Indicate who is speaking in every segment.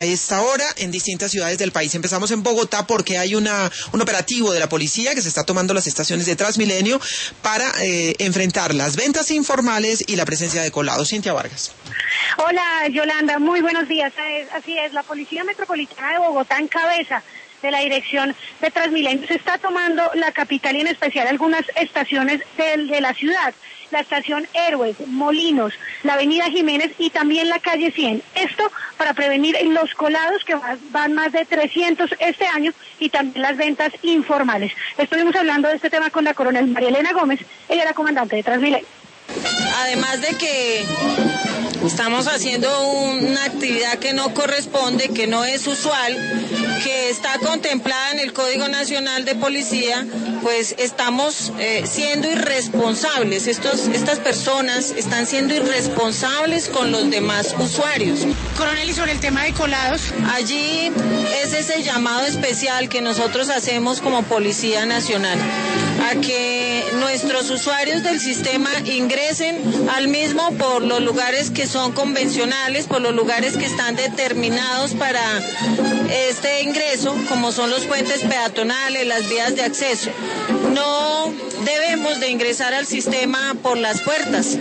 Speaker 1: A esta hora en distintas ciudades del país. Empezamos en Bogotá porque hay un operativo de la policía que se está tomando las estaciones de Transmilenio para enfrentar las ventas informales y la presencia de colados. Cintia Vargas.
Speaker 2: Hola Yolanda, muy buenos días. Así es, la Policía Metropolitana de Bogotá en cabeza de la dirección de Transmilenio se está tomando la capital y en especial algunas estaciones de la ciudad. La estación Héroes, Molinos, la avenida Jiménez y también la calle 100. Esto para prevenir los colados que van más de 300 este año y también las ventas informales. Estuvimos hablando de este tema con la coronel María Elena Gómez, ella era comandante de Transmilenio.
Speaker 3: Además de que estamos haciendo una actividad que no corresponde, que no es usual, que está contemplada en el Código Nacional de Policía, pues estamos siendo irresponsables. Estas personas están siendo irresponsables con los demás usuarios.
Speaker 2: Coronel, y sobre el tema de colados.
Speaker 3: Allí es ese llamado especial que nosotros hacemos como Policía Nacional, a que nuestros usuarios del sistema ingresen al mismo por los lugares que son convencionales, por los lugares que están determinados para este ingreso, como son los puentes peatonales, las vías de acceso. No debemos de ingresar al sistema por las puertas.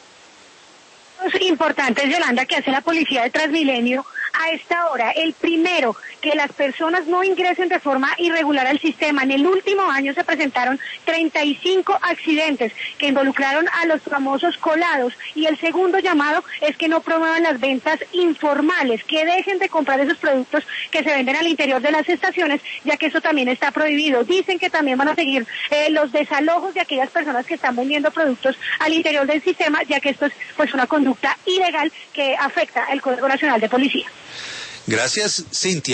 Speaker 2: Es importante, Yolanda, que hace la policía de Transmilenio a esta hora. El primero, que las personas no ingresen de forma irregular al sistema. En el último año se presentaron 35 accidentes que involucraron a los famosos colados. Y el segundo llamado es que no promuevan las ventas informales, que dejen de comprar esos productos que se venden al interior de las estaciones, ya que eso también está prohibido. Dicen que también van a seguir los desalojos de aquellas personas que están vendiendo productos al interior del sistema, ya que esto es pues una conducta ilegal que afecta el Código Nacional de Policía.
Speaker 4: Gracias, Cintia.